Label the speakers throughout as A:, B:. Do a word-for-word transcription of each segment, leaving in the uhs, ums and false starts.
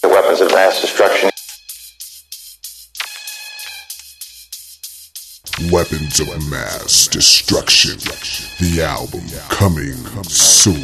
A: The weapons of mass destruction.
B: Weapons of Mass Destruction. The album coming soon.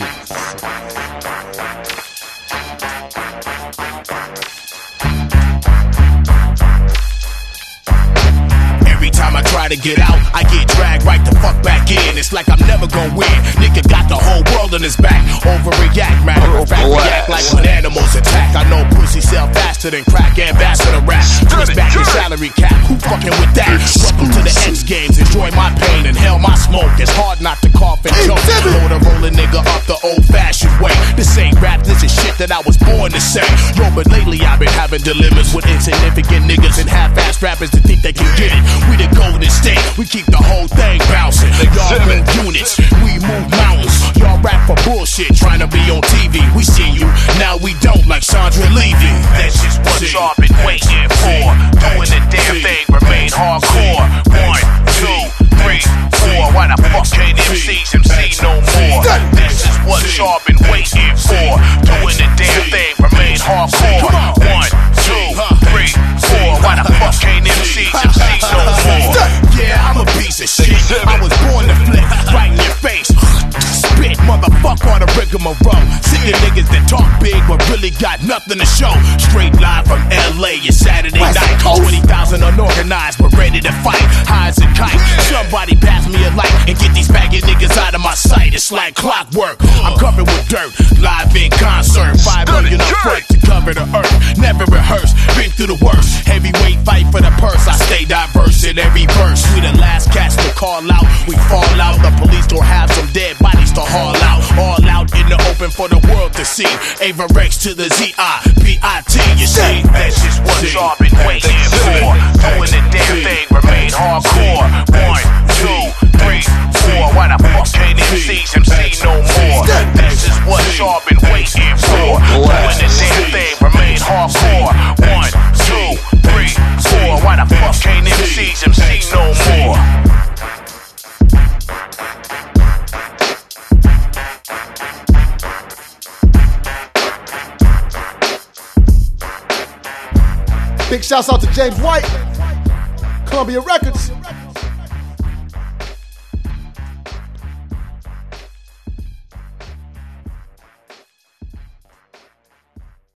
C: Every time I try to get out, I get dragged right the fuck back in. It's like I'm never gonna win. Nigga got the whole world on his back. Overreact, matter of fact, react like when animals attack. I know pussy sell faster than crack. Ambassador rap. Twist back your salary cap. Who fucking with that? Welcome to the X Games. Enjoy my pain. Inhale my smoke. It's hard not to cough and choke. Load a roll a nigga up the old-fashioned way. This ain't rap, this is shit that I was born to say. Yo, but lately I've been having dilemmas with insignificant niggas and half-ass rappers that think they can get it. We the golden state, we keep the whole thing bouncing. Y'all move units, we move mountains. Y'all rap for bullshit, trying to be on T V. We see you, now we don't, like Sandra Levy. That's just what y'all been waiting for. Doing the damn thing, remain hardcore. One, two, three, four. Why the fuck can't M Cs M C no more? This is what y'all been waiting for. Doing the damn thing, remain hardcore. One, two, three, four. Why the fuck can't M Cs M C no more? Yeah, I'm a piece of shit. I was born to flip right in your face. Spit, motherfucker, on a rigmarole. Sick of niggas that talk big but really got nothing to show. Straight live from L A, it's Saturday night. twenty thousand unorganized but ready to fight. High as a kite. Somebody pass me a light and get these faggot niggas out of my sight. It's like clockwork. I'm covered with dirt, live in concert. Five million up front to cover the earth. Never rehearsed, been through the worst. Heavyweight fight for the purse. I stay diverse in every verse. We the last cats to call out. We fall out. The police don't have some dead bodies to haul out. All out in the open for the world to see. Ava Rex to the Z I P I T. You see, that's just what y'all been waiting for. Doing the damn thing, remain hardcore. One, two, three, four. Why the fuck can't M Cs M C no more? This is what y'all been waiting for. Doing the damn thing, remain hardcore. One, two, three, four. Why the fuck can't M Cs M C no more?
D: Big shouts out to James White, Columbia Records.